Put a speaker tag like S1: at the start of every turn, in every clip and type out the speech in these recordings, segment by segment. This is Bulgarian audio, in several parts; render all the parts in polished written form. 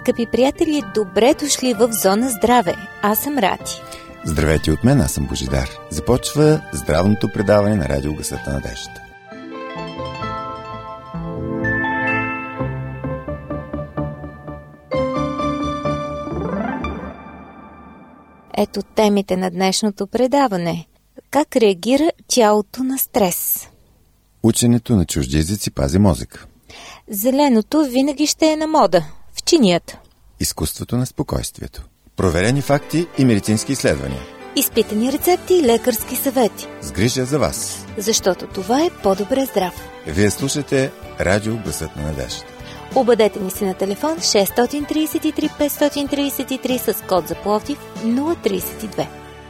S1: Скъпи приятели, добре дошли в Зона Здраве. Аз съм Рати.
S2: Здравейте от мен, аз съм Божидар. Започва здравното предаване на радио Гласът на надеждата.
S1: Ето темите на днешното предаване. Как реагира тялото на стрес?
S2: Ученето на чужди езици пази мозъка.
S1: Зеленото винаги ще е на мода. В чинията.
S2: Изкуството на спокойствието. Проверени факти и медицински изследвания.
S1: Изпитани рецепти и лекарски съвети.
S2: С грижа за вас.
S1: Защото това е по-добре здрав.
S2: Вие слушате радио Гласът на надеждата.
S1: Обадете ни се на телефон 633 533 с код за Пловдив 032.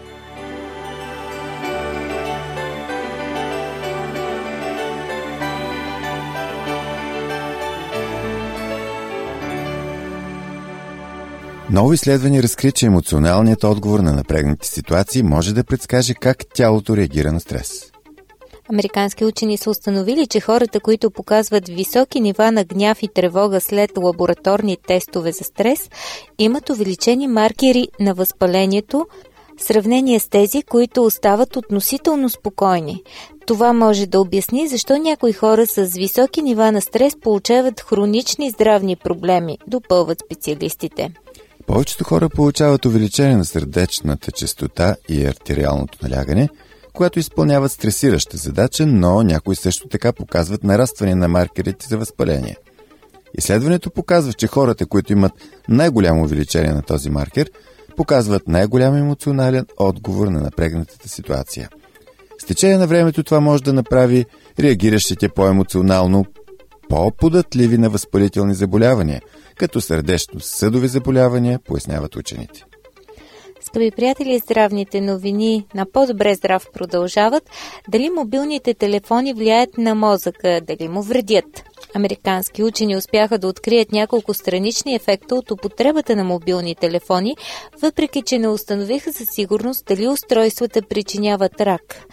S2: Ново изследване разкри, че емоционалният отговор на напрегнати ситуации може да предскаже как тялото реагира на стрес.
S1: Американски учени са установили, че хората, които показват високи нива на гняв и тревога след лабораторни тестове за стрес, имат увеличени маркери на възпалението в сравнение с тези, които остават относително спокойни. Това може да обясни защо някои хора с високи нива на стрес получават хронични здравни проблеми, допълват специалистите.
S2: Повечето хора получават увеличение на сърдечната честота и артериалното налягане, когато изпълняват стресираща задача, но някои също така показват нарастване на маркерите за възпаление. Изследването показва, че хората, които имат най-голямо увеличение на този маркер, показват най-голям емоционален отговор на напрегнатата ситуация. С течение на времето това може да направи реагиращите по-емоционално по-податливи на възпалителни заболявания, като сърдечно-съдови заболявания, поясняват учените.
S1: Скъпи приятели, здравните новини на по-добре здрав продължават. Дали мобилните телефони влияят на мозъка, дали му вредят? Американски учени успяха да открият няколко странични ефекта от употребата на мобилни телефони, въпреки че не установиха със сигурност дали устройствата причиняват рак.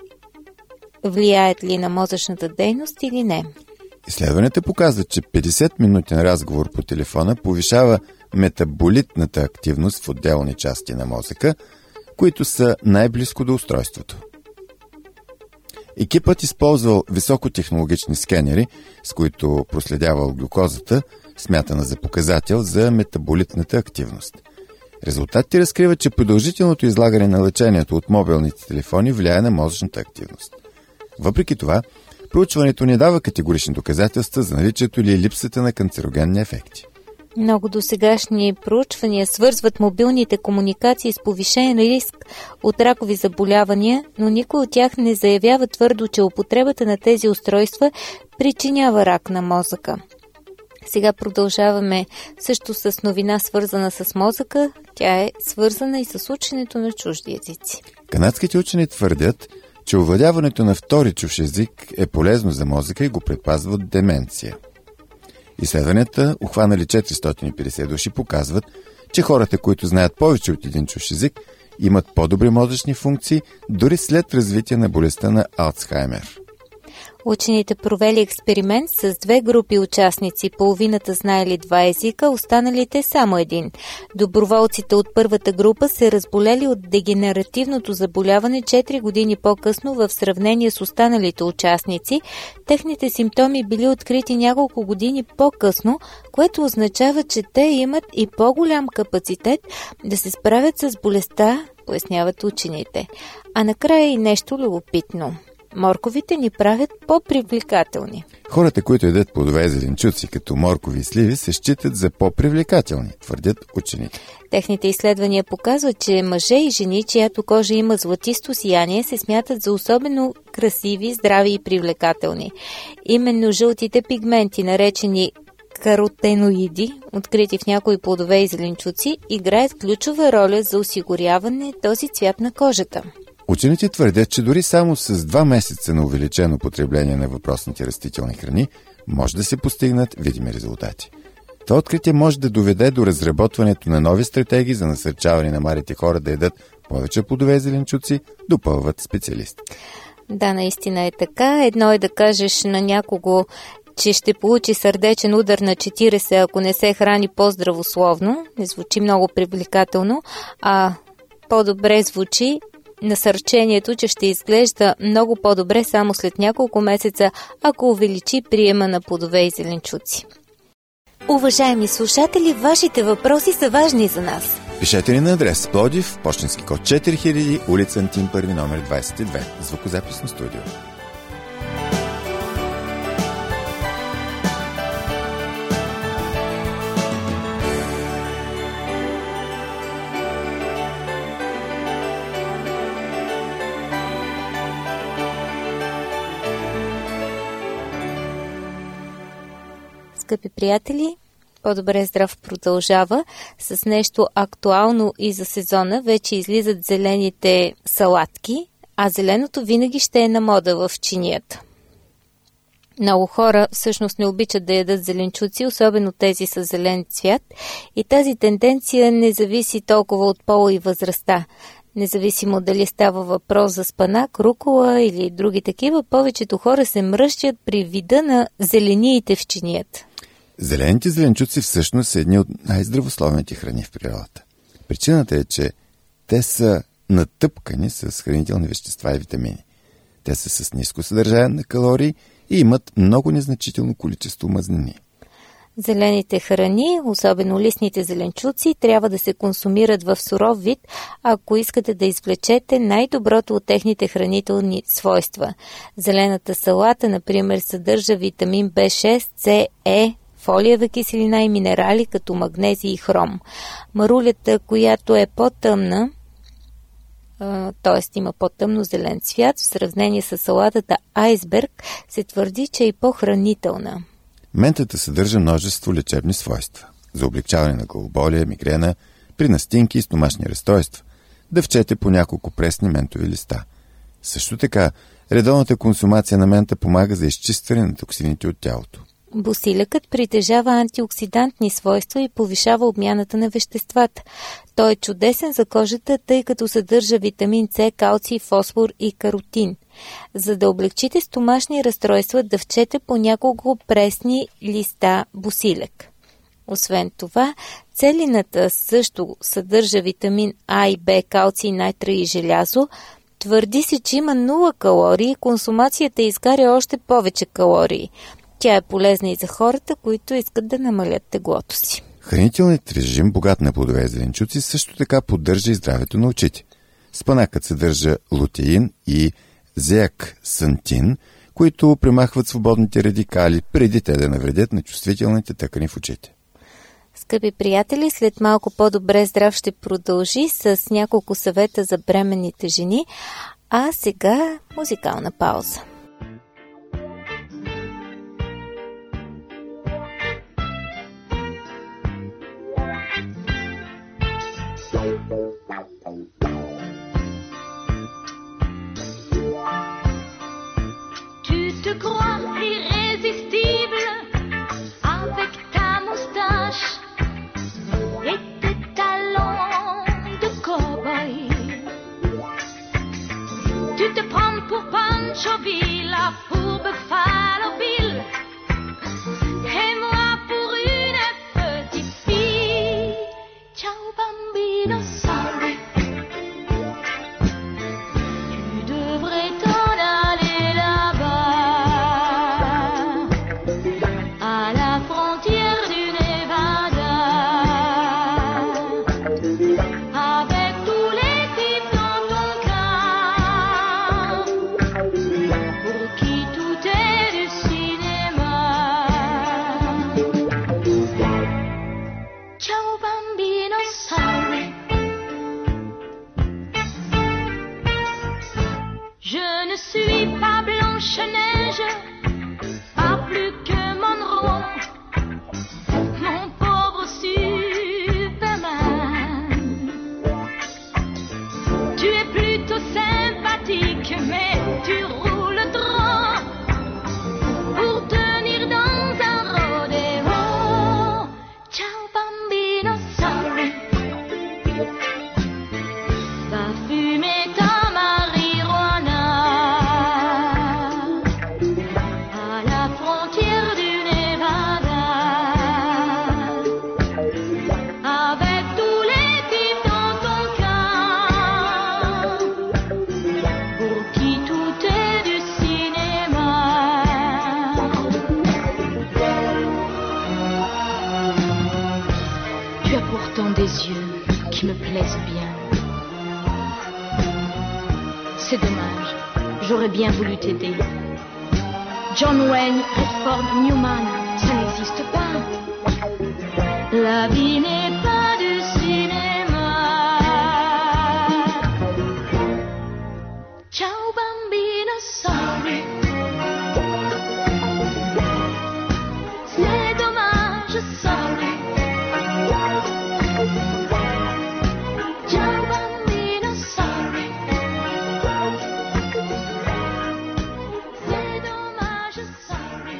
S1: Влияят ли на мозъчната дейност или не?
S2: Изследването показва, че 50-минутен разговор по телефона повишава метаболитната активност в отделни части на мозъка, които са най-близко до устройството. Екипът използвал високотехнологични скенери, с които проследявал глюкозата, смятана за показател за метаболитната активност. Резултатите разкриват, че продължителното излагане на лъчението от мобилните телефони влияе на мозъчната активност. Въпреки това, проучването не дава категорични доказателства за наличието или липсата на канцерогенни ефекти.
S1: Много досегашни проучвания свързват мобилните комуникации с повишен риск от ракови заболявания, но никой от тях не заявява твърдо, че употребата на тези устройства причинява рак на мозъка. Сега продължаваме също с новина, свързана с мозъка. Тя е свързана и с ученето на чужди езици.
S2: Канадските учени твърдят, че овладяването на втори чужд език е полезно за мозъка и го предпазва от деменция. Изследванията, обхванали 450 души, показват, че хората, които знаят повече от един чужд език, имат по-добри мозъчни функции, дори след развитие на болестта на Алцхаймер.
S1: Учените провели експеримент с две групи участници. Половината знаели два езика, останалите само един. Доброволците от първата група се разболели от дегенеративното заболяване 4 години по-късно в сравнение с останалите участници. Техните симптоми били открити няколко години по-късно, което означава, че те имат и по-голям капацитет да се справят с болестта, поясняват учените. А накрая и нещо любопитно. Морковите ни правят по-привлекателни.
S2: Хората, които едят плодове и зеленчуци, като моркови и сливи, се считат за по-привлекателни, твърдят учените.
S1: Техните изследвания показват, че мъже и жени, чиято кожа има златисто сияние, се смятат за особено красиви, здрави и привлекателни. Именно жълтите пигменти, наречени каротеноиди, открити в някои плодове и зеленчуци, играят ключова роля за осигуряване този цвят на кожата.
S2: Учените твърдят, че дори само с 2 месеца на увеличено потребление на въпросните растителни храни може да се постигнат видими резултати. Това откритие може да доведе до разработването на нови стратегии за насърчаване на младите хора да ядат повече плодове и зеленчуци, допълват специалисти.
S1: Да, наистина е така. Едно е да кажеш на някого: че ще получи сърдечен удар на 40, ако не се храни по-здравословно. Не звучи много привлекателно, а по-добре звучи насърчението, че ще изглежда много по-добре само след няколко месеца, ако увеличи приема на плодове и зеленчуци. Уважаеми слушатели, вашите въпроси са важни за нас.
S2: Пишете ни на адрес Пловдив, пощенски код 4000, улица Антим Първи, номер 22, звукозаписно студио.
S1: Скъпи приятели, По-добре здрав продължава с нещо актуално и за сезона. Вече излизат зелените салатки, а зеленото винаги ще е на мода в чинията. Много хора всъщност не обичат да ядат зеленчуци, особено тези с зелен цвят, и тази тенденция не зависи толкова от пола и възрастта. Независимо дали става въпрос за спанак, рукола или други такива, повечето хора се мръщят при вида на зелениите в чинията.
S2: Зелените зеленчуци всъщност са едни от най-здравословните храни в природата. Причината е, че те са натъпкани с хранителни вещества и витамини. Те са с ниско съдържание на калории и имат много незначително количество мазнини.
S1: Зелените храни, особено листните зеленчуци, трябва да се консумират в суров вид, ако искате да извлечете най-доброто от техните хранителни свойства. Зелената салата, например, съдържа витамин B6, C, E, фолиева киселина и минерали като магнезий и хром. Марулята, която е по-тъмна, т.е. има по-тъмно зелен цвят, в сравнение с салатата айсберг, се твърди, че е по-хранителна.
S2: Ментата съдържа множество лечебни свойства за облегчаване на главоболие, мигрена, при настинки и стомашни разстройства. Дъвчете по няколко пресни ментови листа. Също така, редовната консумация на мента помага за изчистване на токсините от тялото.
S1: Босилякът притежава антиоксидантни свойства и повишава обмяната на веществата. Той е чудесен за кожата, тъй като съдържа витамин С, калций, фосфор и каротин. За да облегчите стомашни разстройства, дъвчете по няколко пресни листа босиляк. Освен това, целината също съдържа витамин А и Б, калций, натрий и желязо. Твърди се, че има 0 калории и консумацията изгаря още повече калории. Тя е полезна и за хората, които искат да намалят теглото си.
S2: Хранителният режим, богат на плодове и зеленчуци, също така поддържа и здравето на очите. Спанакът съдържа лутеин и зеаксантин, които премахват свободните радикали, преди те да навредят на чувствителните тъкани в очите.
S1: Скъпи приятели, след малко по-добре здрав ще продължи с няколко съвета за бременните жени, а сега музикална пауза.
S3: Tu te crois irrésistible avec ta moustache et tes talons de cow-boy. Tu te prends pour Pancho Villa, pour Buffalo Bill, et moi pour une petite fille. Ciao bambino, sorry. Tu devrais t'en aller là-bas, à la frontière du Nevada, avec tous les types dans ton cas. des yeux qui me plaisent bien. C'est dommage, j'aurais bien voulu t'aider. John Wayne, Redford, Newman, ça n'existe pas. La vie n'est pas du cinéma. Ciao bambino, sorry. C'est dommage, sorry. Ciao bambino, sorry. C'est dommage, sorry.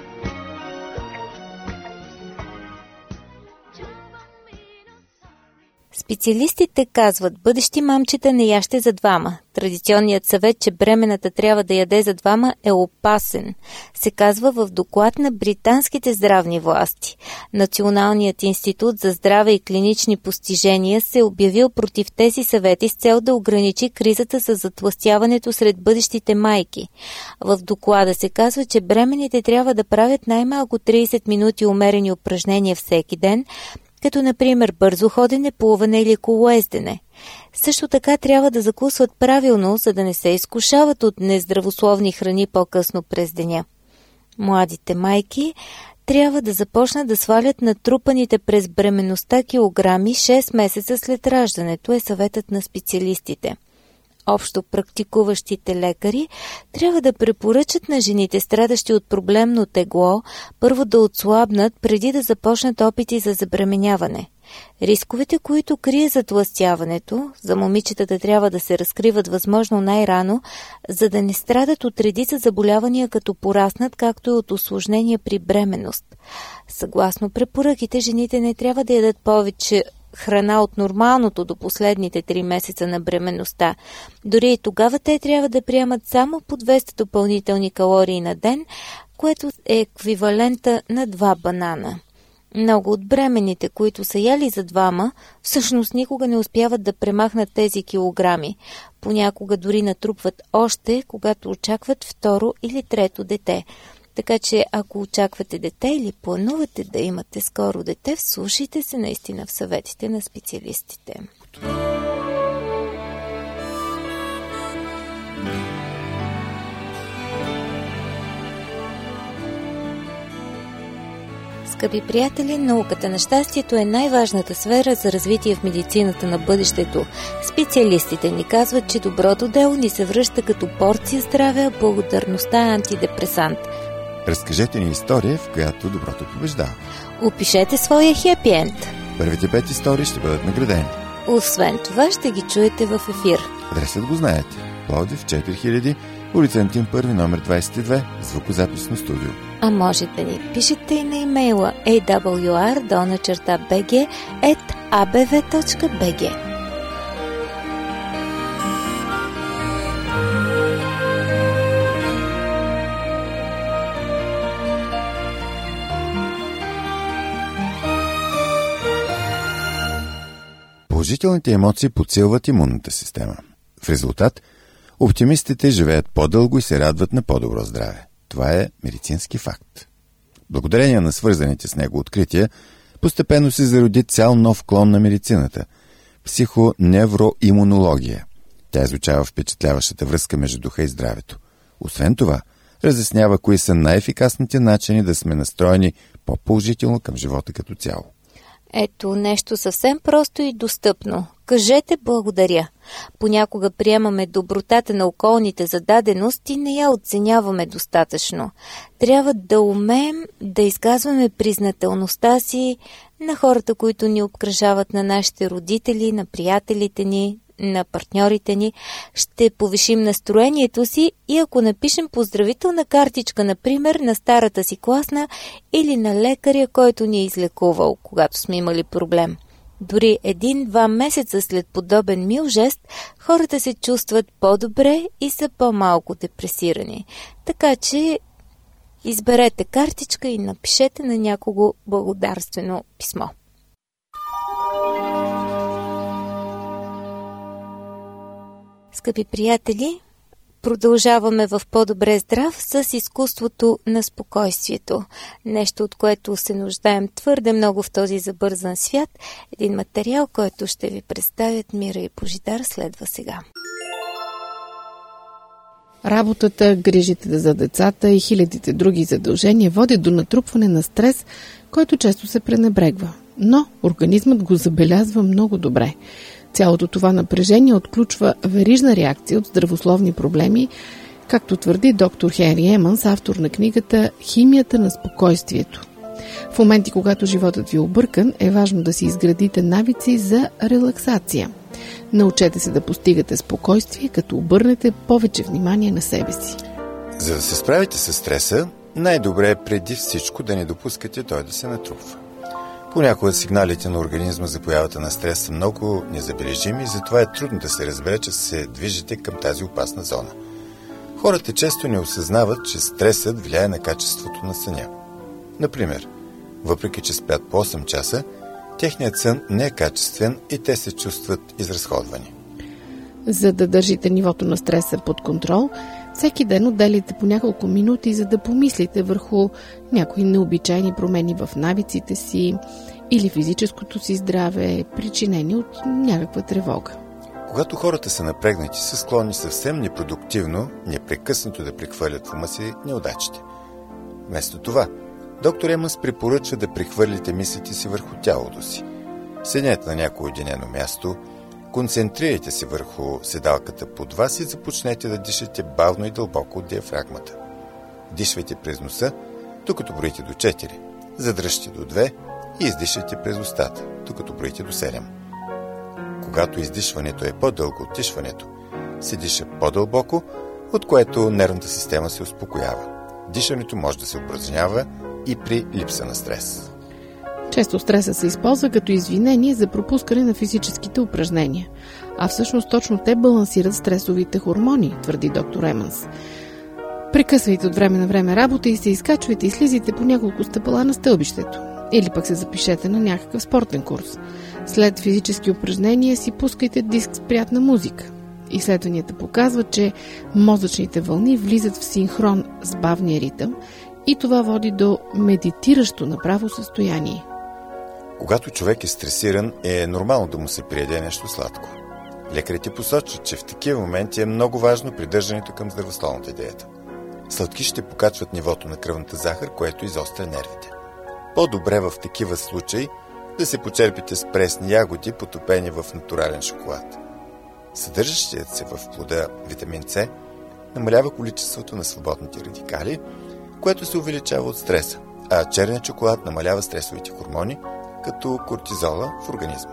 S3: Ciao bambino, sorry.
S1: Специалистите казват, бъдещи мамчета не яще за двама. Традиционният съвет, че бременната трябва да яде за двама, е опасен, се казва в доклад на британските здравни власти. Националният институт за здраве и клинични постижения се е обявил против тези съвети с цел да ограничи кризата с затлъстяването сред бъдещите майки. В доклада се казва, че бременните трябва да правят най-малко 30 минути умерени упражнения всеки ден, като например бързо ходене, плуване или колоездене. Също така трябва да закусват правилно, за да не се изкушават от нездравословни храни по-късно през деня. Младите майки трябва да започнат да свалят натрупаните през бременността килограми 6 месеца след раждането, е съветът на специалистите. Общо практикуващите лекари трябва да препоръчат на жените, страдащи от проблемно тегло, първо да отслабнат преди да започнат опити за забременяване. Рисковете, които крие затлъстяването, за момичетата трябва да се разкриват възможно най-рано, за да не страдат от редица заболявания като пораснат, както и от усложнения при бременност. Съгласно препоръките, жените не трябва да ядат повече храна от нормалното до последните 3 месеца на бременността. Дори и тогава те трябва да приемат само по 200 допълнителни калории на ден, което е еквивалента на 2 банана. Много от бременните, които са яли за двама, всъщност никога не успяват да премахнат тези килограми. Понякога дори натрупват още, когато очакват второ или трето дете. Така че, ако очаквате дете или планувате да имате скоро дете, вслушайте се наистина в съветите на специалистите. Скъпи приятели, науката на щастието е най-важната сфера за развитие в медицината на бъдещето. Специалистите ни казват, че доброто дело ни се връща като порция здраве, а благодарността е антидепресант.
S2: Разкажете ни история, в която доброто побеждава.
S1: Опишете своя хепи енд.
S2: Първите 5 истории ще бъдат наградени.
S1: Освен това ще ги чуете в ефир.
S2: Адресът го знаете. Пловдив 4000, улица Антим 1, номер 22, звукозаписно студио.
S1: А може да ни пишете и на имейла awr@abv.bg.
S2: Положителните емоции подсилват имунната система. В резултат, оптимистите живеят по-дълго и се радват на по-добро здраве. Това е медицински факт. Благодарение на свързаните с него открития, постепенно се зароди цял нов клон на медицината – психоневроимунология. Тя изучава впечатляващата връзка между духа и здравето. Освен това, разяснява кои са най-ефикасните начини да сме настроени по-положително към живота като цяло.
S1: Ето нещо съвсем просто и достъпно. Кажете благодаря. Понякога приемаме добротата на околните за даденост и не я оценяваме достатъчно. Трябва да умеем да изказваме признателността си на хората, които ни обкръжават, на нашите родители, на приятелите ни, на партньорите ни. Ще повишим настроението си и ако напишем поздравителна картичка, например, на старата си класна или на лекаря, който ни е излекувал, когато сме имали проблем. Дори 1-2 месеца след подобен мил жест, хората се чувстват по-добре и са по-малко депресирани. Така че изберете картичка и напишете на някого благодарствено писмо. Скъпи приятели, Продължаваме в По-добре здрав с изкуството на спокойствието. Нещо, от което се нуждаем твърде много в този забързан свят. Един материал, който ще ви представят Мира и Божидар, следва сега.
S4: Работата, грижите за децата и хилядите други задължения водят до натрупване на стрес, който често се пренебрегва. Но организмът го забелязва много добре. Цялото това напрежение отключва верижна реакция от здравословни проблеми, както твърди доктор Хенри Емънс, автор на книгата «Химията на спокойствието». В моменти, когато животът ви е объркан, е важно да си изградите навици за релаксация. Научете се да постигате спокойствие, като обърнете повече внимание на себе си.
S2: За да се справите с стреса, най-добре е преди всичко да не допускате той да се натрупва. Понякога сигналите на организма за появата на стрес са много незабележими и затова е трудно да се разбере, че се движите към тази опасна зона. Хората често не осъзнават, че стресът влияе на качеството на съня. Например, въпреки че спят по 8 часа, техният сън не е качествен и те се чувстват изразходвани.
S4: За да държите нивото на стреса под контрол, всеки ден отделите по няколко минути, за да помислите върху някои необичайни промени в навиците си или физическото си здраве, причинени от някаква тревога.
S2: Когато хората са напрегнати, са склонни съвсем непродуктивно, непрекъснато да прехвърлят в ума си неудачите. Вместо това, доктор Емънс препоръчва да прехвърлите мислите си върху тялото си. Седнете на някое уединено място, концентрирайте се върху седалката под вас и започнете да дишате бавно и дълбоко от диафрагмата. Дишвайте през носа, докато броите до 4, задръжте до 2 и издишайте през устата, докато броите до 7. Когато издишването е по-дълго от дишването, се диша по-дълбоко, от което нервната система се успокоява. Дишането може да се упражнява и при липса на стрес.
S4: Често стреса се използва като извинение за пропускане на физическите упражнения. А всъщност точно те балансират стресовите хормони, твърди доктор Емънс. Прекъсвайте от време на време работа и се изкачвайте и слизайте по няколко стъпала на стълбището. Или пък се запишете на някакъв спортен курс. След физически упражнения си пускайте диск с приятна музика. Изследванията показват, че мозъчните вълни влизат в синхрон с бавния ритъм и това води до медитиращо направо състояние.
S2: Когато човек е стресиран, е нормално да му се приеде нещо сладко. Лекарите посочват, че в такива моменти е много важно придържането към здравословната диета. Сладкишите покачват нивото на кръвната захар, което изостря нервите. По-добре в такива случаи да се почерпите с пресни ягоди, потопени в натурален шоколад. Съдържащият се в плода витамин С намалява количеството на свободните радикали, което се увеличава от стреса, а черният шоколад намалява стресовите хормони, като кортизола в организма.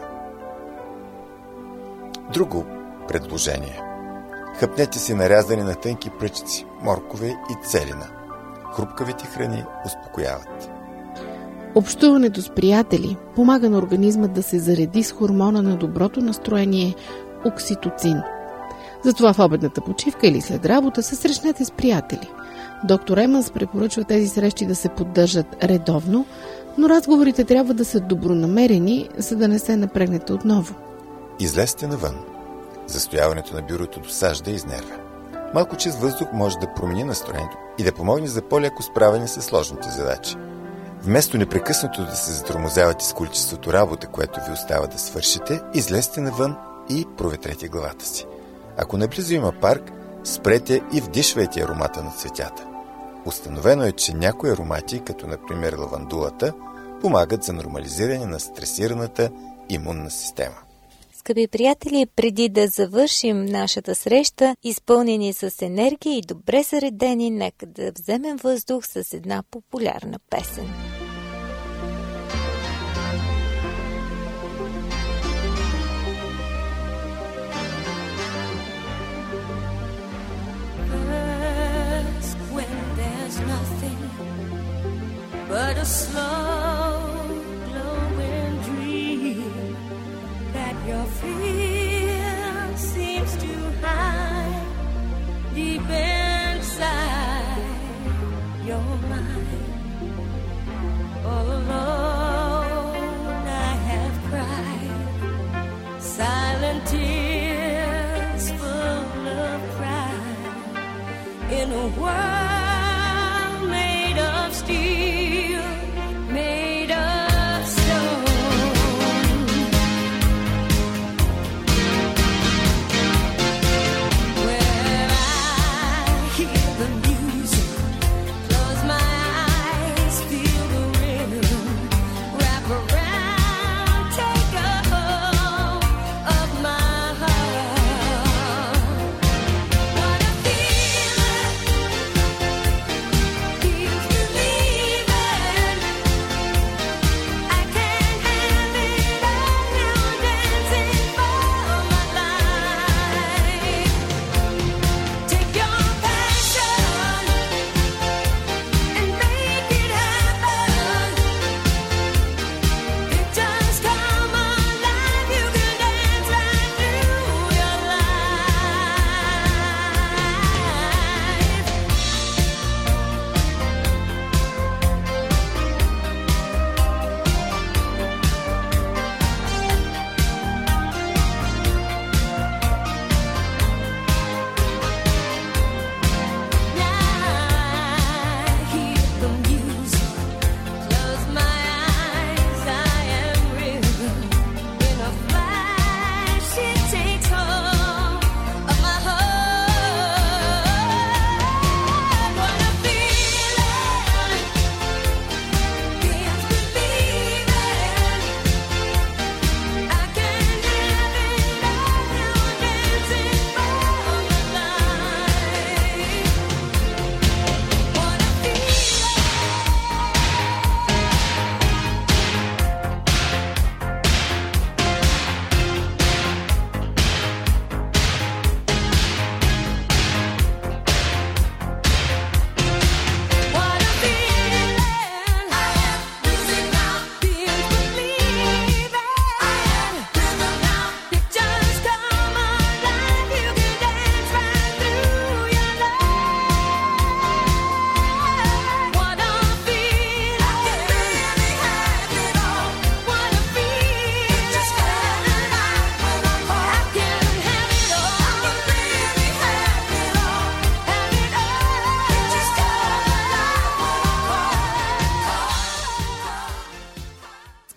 S2: Друго предложение. Хъпнете си нарязани на тънки пръчици, моркове и целина. Хрупкавите храни успокояват.
S4: Общуването с приятели помага на организма да се зареди с хормона на доброто настроение окситоцин. Затова в обедната почивка или след работа се срещнете с приятели. Доктор Емънс препоръчва тези срещи да се поддържат редовно, но разговорите трябва да са добронамерени, за да не се напрегнете отново.
S2: Излезте навън. Застояването на бюрото досажда и изнервя. Малко чист въздух може да промени настроението и да помогне за по-леко справяне с сложните задачи. Вместо непрекъснато да се затормозявате с количеството работа, което ви остава да свършите, излезте навън и проветрете главата си. Ако наблизо има парк, спрете и вдишвайте аромата на цветята. Установено е, че някои аромати, като например лавандулата, помагат за нормализиране на стресираната имунна система.
S1: Скъпи приятели, преди да завършим нашата среща, изпълнени с енергия и добре заредени, нека да вземем въздух с една популярна песен.
S5: But a slow glowing dream that your fear seems to hide deep inside your mind.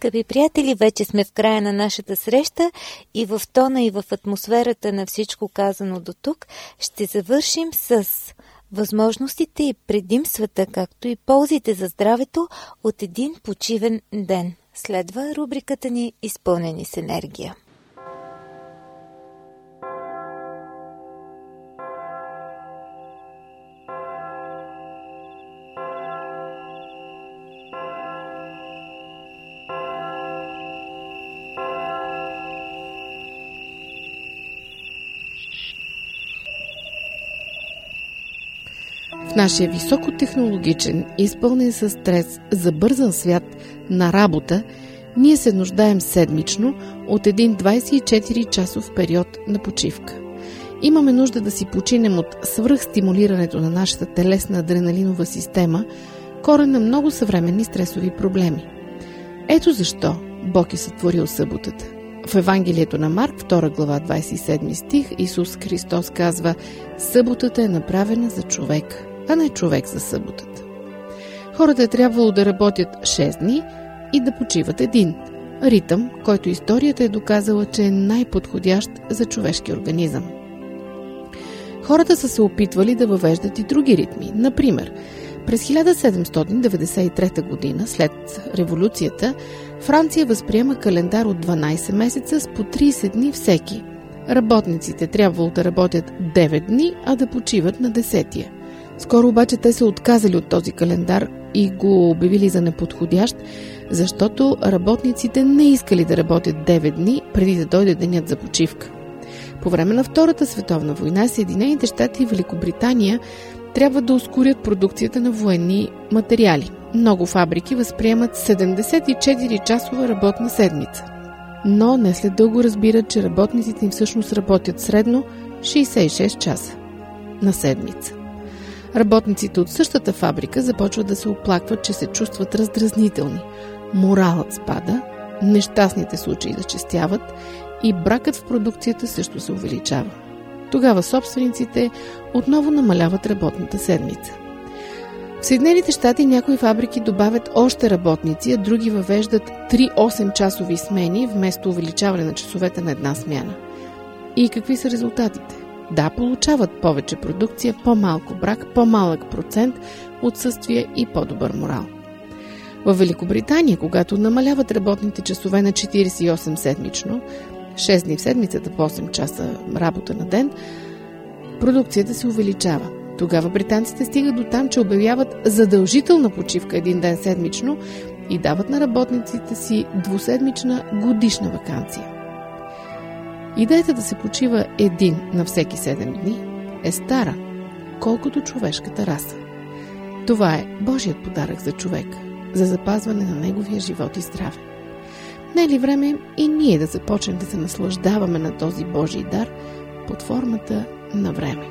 S1: Скъпи приятели, вече сме в края на нашата среща и в тона и в атмосферата на всичко казано до тук ще завършим с възможностите и предимствата, както и ползите за здравето от един почивен ден. Следва рубриката ни "Изпълнени с енергия".
S4: В нашия високотехнологичен, изпълнен със стрес, забързан свят на работа, ние се нуждаем седмично от един 24-часов период на почивка. Имаме нужда да си починем от свръхстимулирането на нашата телесна адреналинова система, корен на много съвременни стресови проблеми. Ето защо Бог е сътворил съботата. В Евангелието на Марк, 2 глава, 27 стих, Исус Христос казва: "Съботата е направена за човека, а не човек за съботата." Хората е трябвало да работят 6 дни и да почиват един. Ритъм, който историята е доказала, че е най-подходящ за човешкия организъм. Хората са се опитвали да въвеждат и други ритми. Например, през 1793 година, след революцията, Франция възприема календар от 12 месеца с по 30 дни всеки. Работниците трябвало да работят 9 дни, а да почиват на 10-тия. Скоро обаче те се отказали от този календар и го обявили за неподходящ, защото работниците не искали да работят 9 дни преди да дойде денят за почивка. По време на Втората световна война Съединените щати и Великобритания трябва да ускорят продукцията на военни материали. Много фабрики възприемат 74-часова работна седмица. Но не след дълго разбират, че работниците им всъщност работят средно 66 часа на седмица. Работниците от същата фабрика започват да се оплакват, че се чувстват раздразнителни. Моралът спада, нещастните случаи зачестяват и бракът в продукцията също се увеличава. Тогава собствениците отново намаляват работната седмица. В Съединените щати някои фабрики добавят още работници, а други въвеждат 3 8-часови смени вместо увеличаване на часовете на една смяна. И какви са резултатите? Да, получават повече продукция, по-малко брак, по-малък процент отсъствие и по-добър морал. В Великобритания, когато намаляват работните часове на 48 седмично, 6 дни в седмицата по 8 часа работа на ден, продукцията се увеличава. Тогава британците стигат до там, че обявяват задължителна почивка един ден седмично и дават на работниците си 2-седмична годишна ваканция. Идеята да се почива един на всеки 7 дни е стара, колкото човешката раса. Това е Божият подарък за човека, за запазване на неговия живот и здраве. Не е ли време и ние да започнем да се наслаждаваме на този Божий дар под формата на време?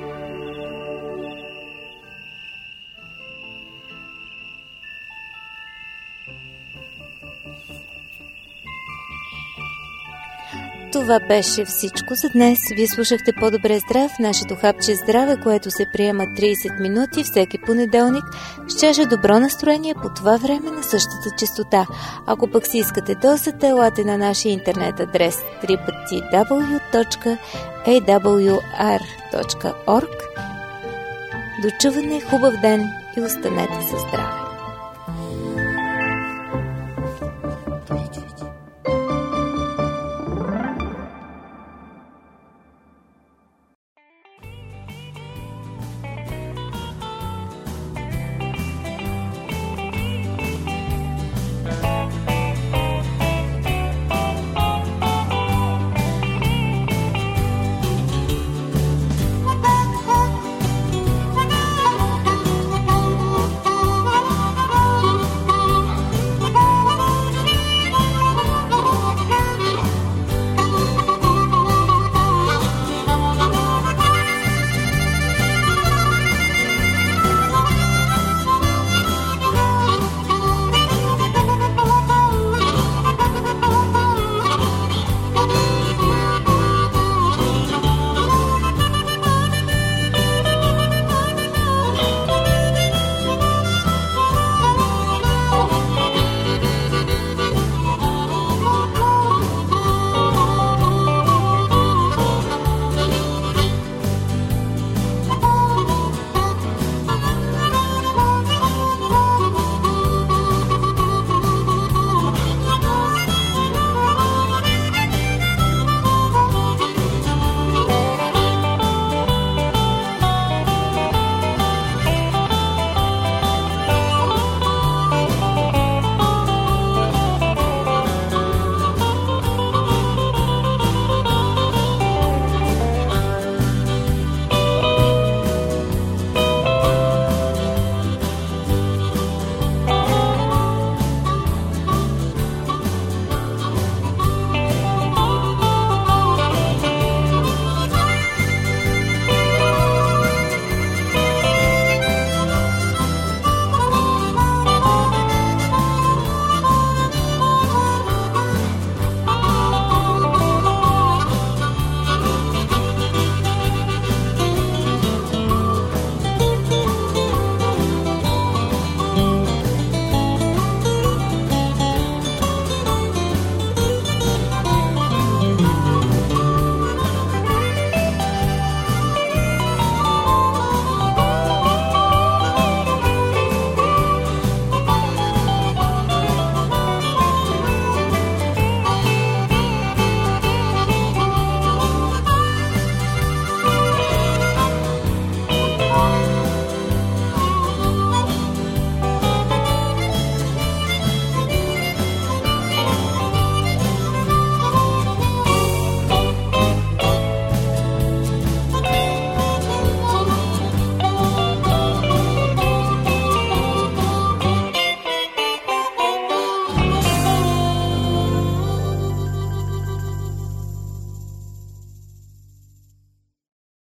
S1: Това беше всичко за днес. Вие слушахте По-добре здрав, нашето хапче здраве, което се приема 30 минути всеки понеделник с чаша добро настроение по това време на същата честота. Ако пък си искате дозата, елате на нашия интернет адрес www.awr.org. До чуване, хубав ден и останете със здраве!